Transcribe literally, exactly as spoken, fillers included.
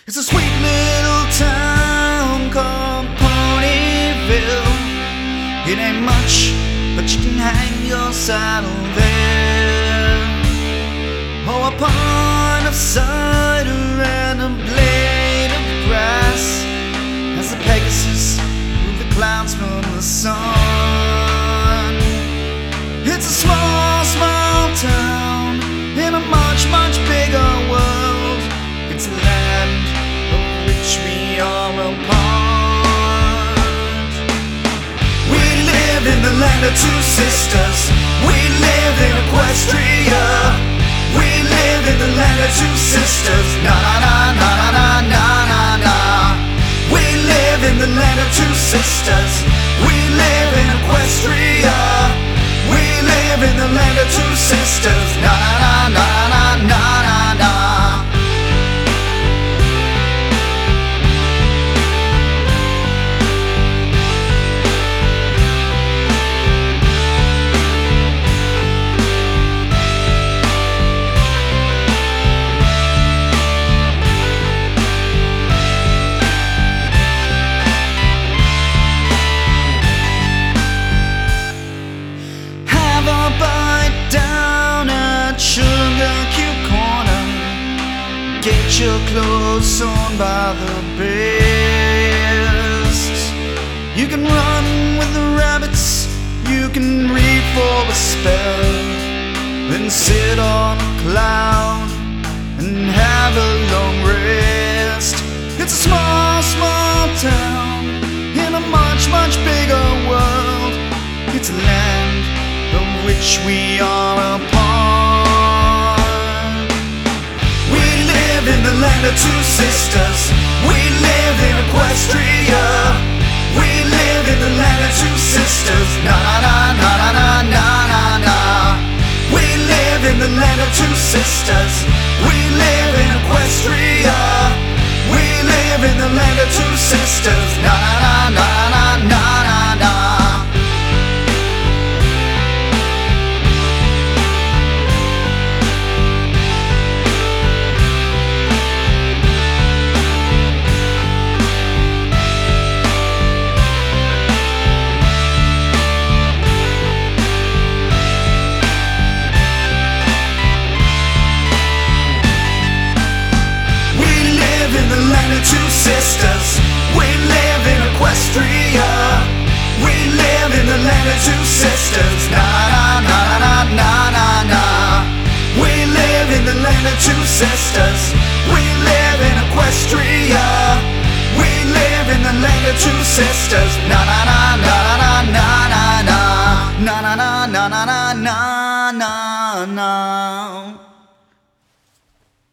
It's a sweet little town called Ponyville. It ain't much, but you can hang your saddle there. Oh, a pint of cider and a blade of grass as the Pegasus move the clouds from the sun. It's a small, small town in a much, much bigger world. It's a land of which we are a part. We live in the land of two sisters. We live in Equestria. We live in the land of two sisters. Na na na na na na na na. We live in the land of two sisters. We live in Equestria. We live in the land of two sisters. Na na na na na na na. Get your clothes sewn by the best. You can run with the rabbits, you can read for a spell, then sit on a cloud and have a long rest. It's a small, small town in a much, much bigger world. It's a land of which we are a part. In the land of two sisters, we live in Equestria. We live in the land of two sisters. Na na na na na na na na. We live in the land of two sisters. We live in Equestria. We live in the land of two sisters. Na na na na na na na. Two sisters, we live in Equestria. We live in the land of two sisters. Na na na na na na na. We live in the land of two sisters. We live in Equestria. We live in the land of two sisters. Na na na na na na na na. Na na na na na na na na.